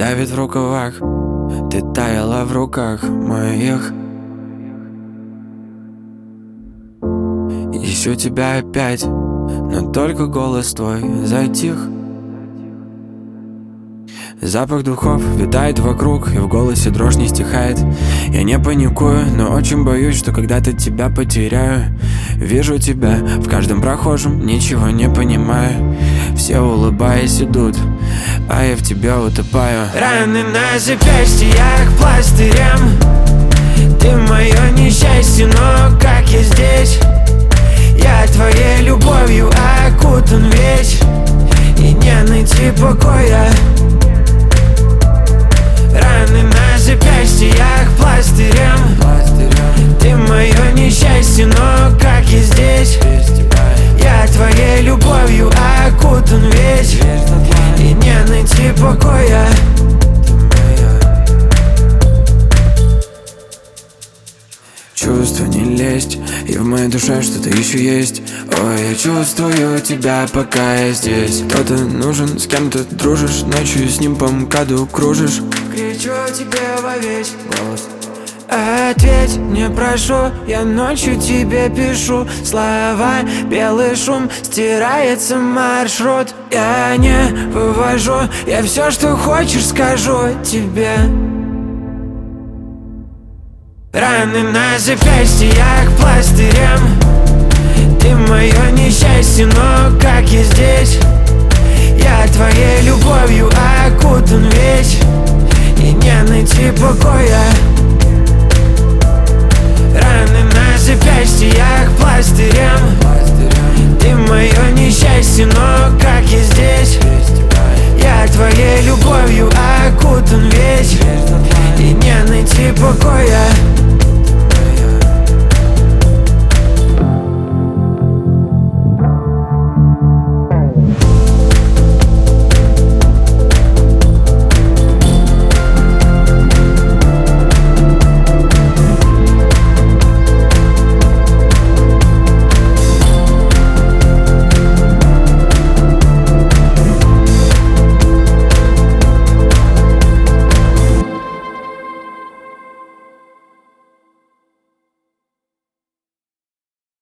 давит в рукавах. Ты таяла в руках моих. Ищу тебя опять, но только голос твой затих. Запах духов витает вокруг, и в голосе дрожь не стихает. Я не паникую, но очень боюсь, что когда-то тебя потеряю. Вижу тебя в каждом прохожем, ничего не понимаю. Все улыбаясь идут, а я в тебя утопаю. Раны на запястьях пластырем. Ты мое несчастье, но как я здесь? Я твоей любовью окутан весь, и не найти покоя. Раны на запястьях пластырем. Ты мое несчастье, но как я здесь? Я твоей любовью окутан весь, и не найти покоя. Чувства не лезть, и в моей душе что-то еще есть. Ой, я чувствую тебя, пока я здесь. Кто-то нужен, с кем ты дружишь, ночью с ним по МКАДу кружишь. Кричу тебе во весь голос: ответь мне, прошу, я ночью тебе пишу слова, белый шум, стирается маршрут. Я не вывожу, я все, что хочешь, скажу тебе. Раны на запястьях пластырем. Ты мое несчастье, но как я здесь? Я твоей любовью окутан весь, и не найти покоя. Раны на запястьях пластырем. Ты мое несчастье, но как я здесь? Я твоей любовью окутан весь, и не найти покоя.